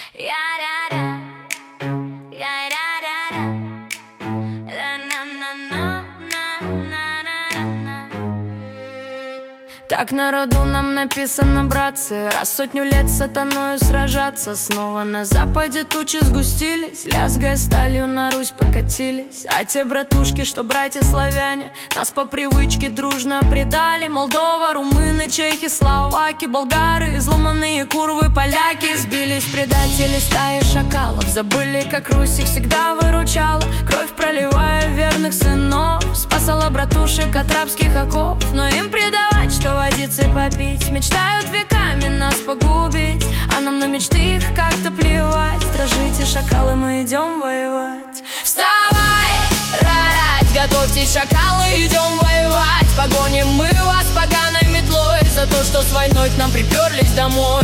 Так на роду нам написано, братцы, раз сотню лет с сатаною сражаться. Снова на западе тучи сгустились, лязгая сталью на Русь покатились. А те братушки, что братья-славяне, нас по привычке дружно предали. Молдова, румыны, чехи, словаки, болгары, изломанные курвы, поляки. Сбились предатели стаи шакалов, забыли, как Русь их всегда выручала. Кровь проливая верных сынов, спасала братушек от рабских оков. Но им предавать, что водицы попить, мечтают веками нас погубить, а нам на мечты их как-то плевать. Дрожите, шакалы, мы идем воевать. Вставай, рать, готовьтесь, шакалы, идем воевать. Погоним мы вас поганой метлой за то, что с войной к нам приперлись домой.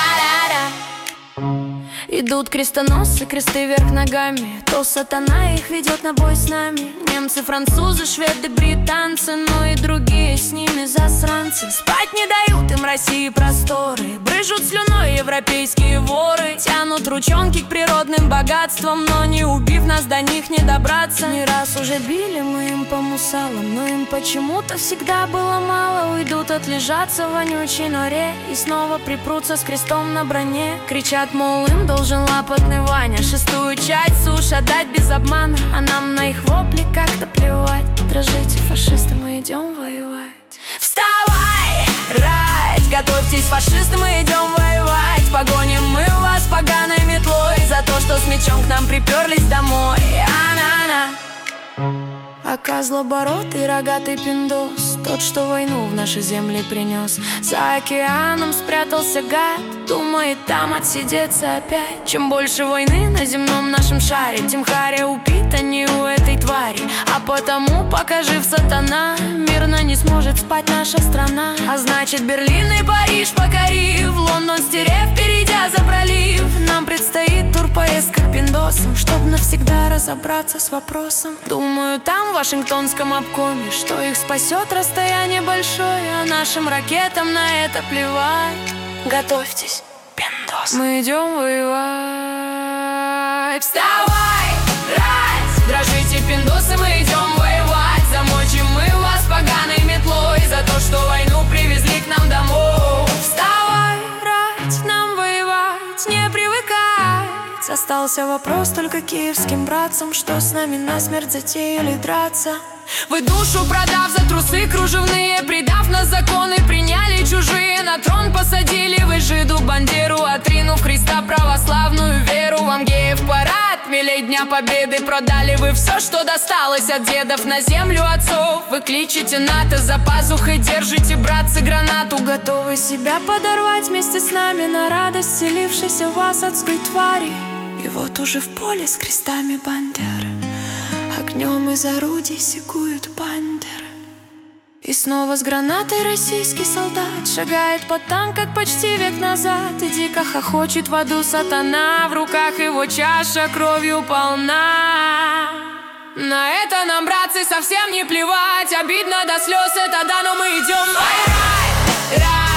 Идут крестоносцы, кресты вверх ногами, то сатана их ведет на бой с нами. Немцы, французы, шведы, британцы, но и другие с ними засранцы. Спать не дают им России просторы, брызжут слюной европейские воры. Тянут ручонки к природным богатствам, но не убив нас, до них не добраться. Не раз уже били мы им по мусалам, но им почему-то всегда было мало. Уйдут отлежаться в вонючей норе и снова припрутся с крестом на броне. Кричат, мол, им должен лапотный Ваня шестую часть суш отдать без обмана, а нам на их вопли как-то плевать. Дрожите, фашисты, мы идем воевать. Вставай, рать, готовьтесь, фашисты, мы идем воевать. Погоним мы вас поганой метлой за то, что с мечом к нам приперлись домой. Ака злобородый, рогатый пиндос, тот, что войну в наши земли принес. За океаном спрятался гад, думает там отсидеться опять. Чем больше войны на земном нашем шаре, тем харя упитанней у этой твари. А потому, пока жив сатана, мирно не сможет спать наша страна. А значит, Берлин и Париж покорив, Лондон стерев, перейдя за пролив, нам предстоит турпоездка к пиндосам, чтоб навсегда разобраться с вопросом. Думаю, там в Вашингтонском обкоме, что их спасет расстояние большое, а нашим ракетам на это плевать. Готовьтесь, пиндос, мы идем воевать. Вставай, рать, дрожите, пиндосы, мы идем воевать. Замочим мы вас поганой метлой за то, что войну привезли к нам домой. Вставай, рать, нам воевать, не привыкать. Остался вопрос только киевским братцам, что с нами насмерть затеяли драться. Вы душу продав за трусы кружевные, предав нас законы, приняли чужие, на трон посадили вы жиду бандеру, отринув Христа православную веру. Вам геев парад, милей Дня Победы, продали вы все, что досталось от дедов, на землю отцов. Вы кличете НАТО, за пазухой держите, братцы, гранату, готовы себя подорвать вместе с нами на радость селившейся в вас адской твари. И вот уже в поле с крестами бандеры, огнем из орудий секуют бандеры. И снова с гранатой российский солдат шагает по там, как почти век назад. И дико хохочет в аду сатана, в руках его чаша кровью полна. На это нам, братцы, совсем не плевать, обидно до слез это да, но мы идем воевать.